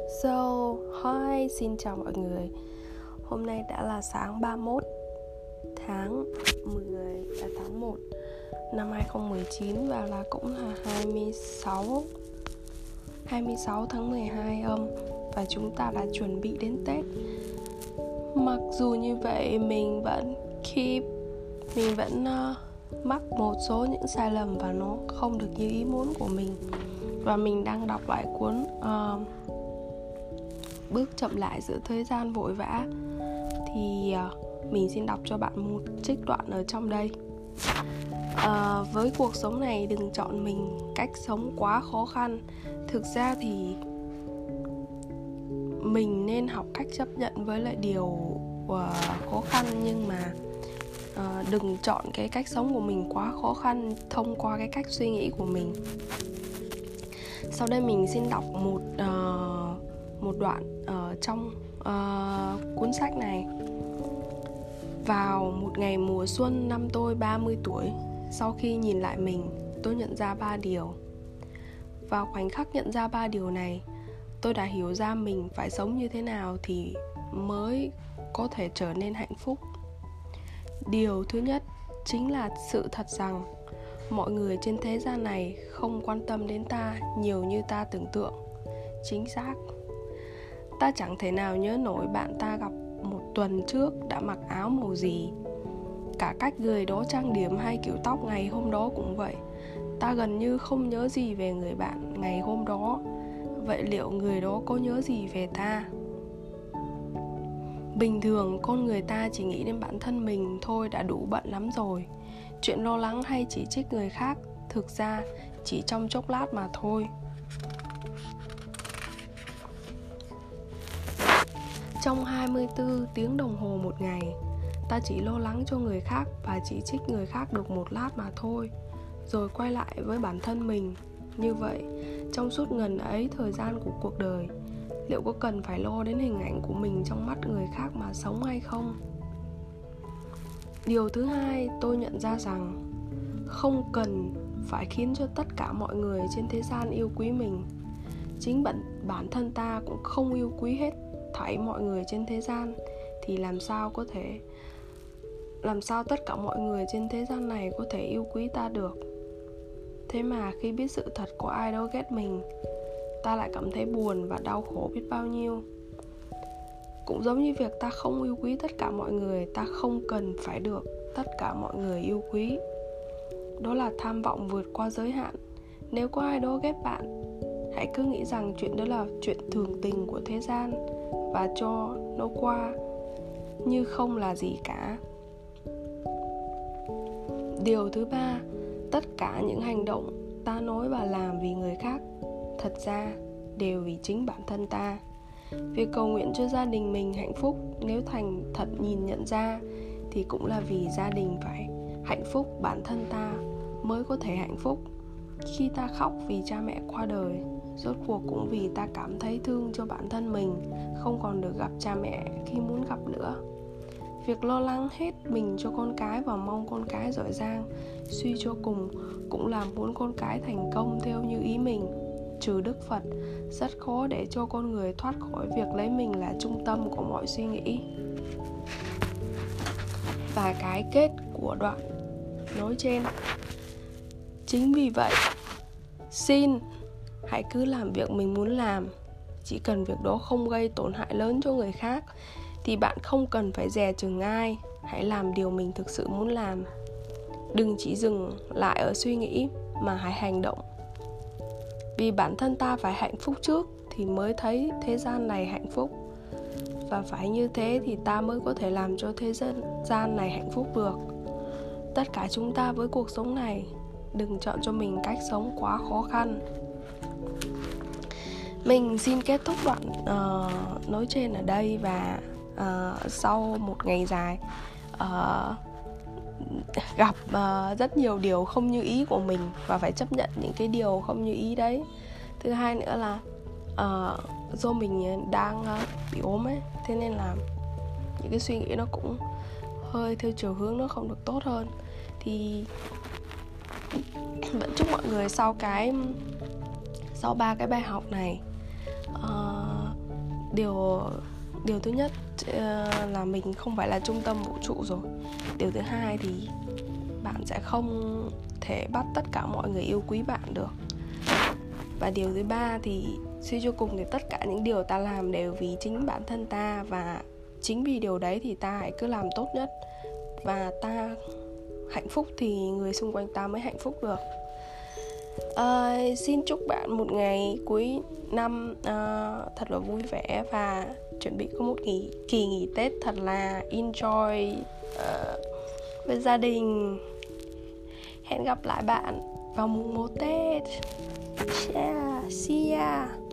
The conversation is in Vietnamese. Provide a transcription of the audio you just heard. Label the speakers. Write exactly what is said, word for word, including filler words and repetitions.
Speaker 1: So, hi, xin chào mọi người. Hôm nay đã là sáng ba mươi mốt tháng mười, là tháng một năm hai không một chín, và là cũng là hai mươi sáu tháng mười hai âm. Và chúng ta đã chuẩn bị đến Tết. Mặc dù như vậy, mình vẫn keep Mình vẫn uh, mắc một số những sai lầm và nó không được như ý muốn của mình. Và mình đang đọc lại cuốn uh, Bước chậm lại giữa thời gian vội vã. Thì uh, mình xin đọc cho bạn một trích đoạn ở trong đây. uh, Với cuộc sống này, đừng chọn mình cách sống quá khó khăn. Thực ra thì mình nên học cách chấp nhận với lại điều uh, khó khăn. Nhưng mà uh, đừng chọn cái cách sống của mình quá khó khăn thông qua cái cách suy nghĩ của mình. Sau đây mình xin đọc một uh, một đoạn ở uh, trong uh, cuốn sách này. Vào một ngày mùa xuân năm tôi ba mươi tuổi, sau khi nhìn lại mình, tôi nhận ra ba điều. Vào khoảnh khắc nhận ra ba điều này, tôi đã hiểu ra mình phải sống như thế nào thì mới có thể trở nên hạnh phúc. Điều thứ nhất chính là sự thật rằng mọi người trên thế gian này không quan tâm đến ta nhiều như ta tưởng tượng. Chính xác. Ta chẳng thể nào nhớ nổi bạn ta gặp một tuần trước đã mặc áo màu gì. Cả cách người đó trang điểm hay kiểu tóc ngày hôm đó cũng vậy. Ta gần như không nhớ gì về người bạn ngày hôm đó. Vậy liệu người đó có nhớ gì về ta? Bình thường con người ta chỉ nghĩ đến bản thân mình thôi đã đủ bận lắm rồi. Chuyện lo lắng hay chỉ trích người khác thực ra chỉ trong chốc lát mà thôi. Trong hai mươi tư tiếng đồng hồ một ngày, ta chỉ lo lắng cho người khác và chỉ trích người khác được một lát mà thôi, rồi quay lại với bản thân mình. Như vậy, trong suốt ngần ấy thời gian của cuộc đời, liệu có cần phải lo đến hình ảnh của mình trong mắt người khác mà sống hay không? Điều thứ hai, tôi nhận ra rằng không cần phải khiến cho tất cả mọi người trên thế gian yêu quý mình. Chính bản, bản thân ta cũng không yêu quý hết thảy mọi người trên thế gian, thì làm sao có thể Làm sao tất cả mọi người trên thế gian này có thể yêu quý ta được? Thế mà khi biết sự thật của ai đó ghét mình, ta lại cảm thấy buồn và đau khổ biết bao nhiêu. Cũng giống như việc ta không yêu quý tất cả mọi người, ta không cần phải được tất cả mọi người yêu quý. Đó là tham vọng vượt qua giới hạn. Nếu có ai đó ghét bạn, hãy cứ nghĩ rằng chuyện đó là chuyện thường tình của thế gian và cho nó qua như không là gì cả. Điều thứ ba, tất cả những hành động ta nói và làm vì người khác thật ra đều vì chính bản thân ta. Việc cầu nguyện cho gia đình mình hạnh phúc, nếu thành thật nhìn nhận ra, thì cũng là vì gia đình phải hạnh phúc, bản thân ta mới có thể hạnh phúc. Khi ta khóc vì cha mẹ qua đời, rốt cuộc cũng vì ta cảm thấy thương cho bản thân mình, không còn được gặp cha mẹ khi muốn gặp nữa. Việc lo lắng hết mình cho con cái và mong con cái giỏi giang, suy cho cùng cũng là muốn con cái thành công theo như ý mình. Trừ Đức Phật, rất khó để cho con người thoát khỏi việc lấy mình là trung tâm của mọi suy nghĩ. Và cái kết của đoạn nói trên. Chính vì vậy, xin hãy cứ làm việc mình muốn làm. Chỉ cần việc đó không gây tổn hại lớn cho người khác thì bạn không cần phải dè chừng ai. Hãy làm điều mình thực sự muốn làm. Đừng chỉ dừng lại ở suy nghĩ mà hãy hành động. Vì bản thân ta phải hạnh phúc trước thì mới thấy thế gian này hạnh phúc. Và phải như thế thì ta mới có thể làm cho thế gian này hạnh phúc được. Tất cả chúng ta với cuộc sống này, đừng chọn cho mình cách sống quá khó khăn. Mình xin kết thúc đoạn uh, nói trên ở đây. Và uh, sau một ngày dài uh, gặp uh, rất nhiều điều không như ý của mình, và phải chấp nhận những cái điều không như ý đấy. Thứ hai nữa là uh, do mình đang uh, bị ốm ấy, thế nên là những cái suy nghĩ nó cũng hơi theo chiều hướng nó không được tốt hơn. Thì vẫn chúc mọi người sau cái sau ba cái bài học này uh, điều điều thứ nhất uh, là mình không phải là trung tâm vũ trụ rồi. Điều thứ hai thì bạn sẽ không thể bắt tất cả mọi người yêu quý bạn được. Và điều thứ ba thì suy cho cùng thì tất cả những điều ta làm đều vì chính bản thân ta, và chính vì điều đấy thì ta hãy cứ làm tốt nhất. Và ta hạnh phúc thì người xung quanh ta mới hạnh phúc được. À, xin chúc bạn một ngày cuối năm uh, thật là vui vẻ, và chuẩn bị có một kỳ, kỳ nghỉ Tết thật là enjoy uh, với gia đình. Hẹn gặp lại bạn vào mùng một Tết. Yeah, see ya.